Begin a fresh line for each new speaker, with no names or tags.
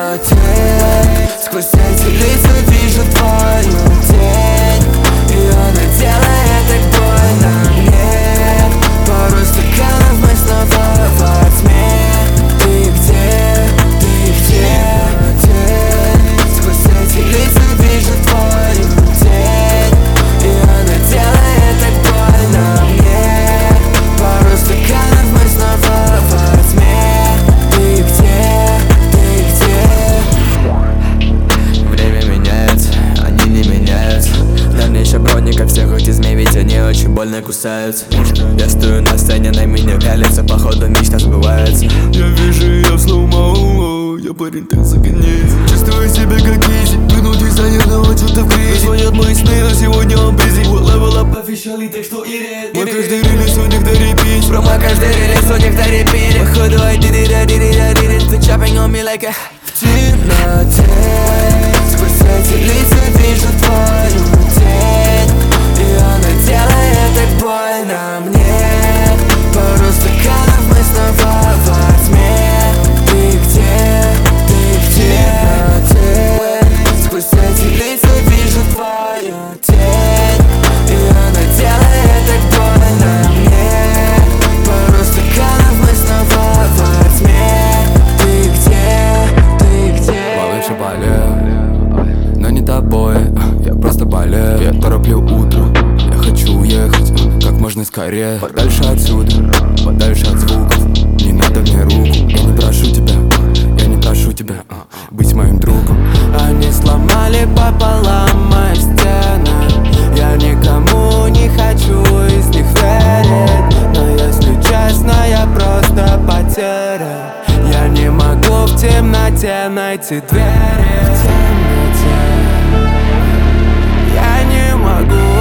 темноте сквозь эти лица вижу твою тень, и она делает так больно мне. Пару стаканов мы снова во тьме. Ты где? Ты где? Сквозь эти лица вижу твою тень, и она делает так больно мне. Пару стаканов мы снова во тьме. Ты где? Ты где? Время меняется, они не меняются. На мне щеброник, как всех этих змей, ведь они очень больно кусаются. Я стою на сцене, на меня пялится, походу мечта сбывается.
Я вижу ее в слоумо, я парень так загоняется. Чувствую себя как изи, вынул дизайнер, но что-то в грязи. Звонят мои сны, но сегодня он busy. Level up officially, так что и мой каждый релиз у них до репит.
Про мой каждый релиз у них до репит. Походу I did it, I did it, I did it. Ты chopping on me like a... В темноте сквозь эти лица вижу твою тень, и она делает так больно мне. Пару стаканов мы снова во тьме. Ты где? Ты где? Сквозь эти лица вижу твою тень, и она делает так больно мне. Пару стаканов мы снова во тьме. Ты где? Ты где?
Малыш, я болею, но не тобой, я просто болею. Я тороплю утро, я хочу уехать как можно скорее. Подальше отсюда, подальше от звуков. Не надо мне руку, я не прошу тебя, я не прошу тебя быть моим другом.
Они сломали пополам мои стены. Я никому не хочу из них верить, но если честно, я просто потерян. Я не могу в темноте найти двери. В темноте я не могу.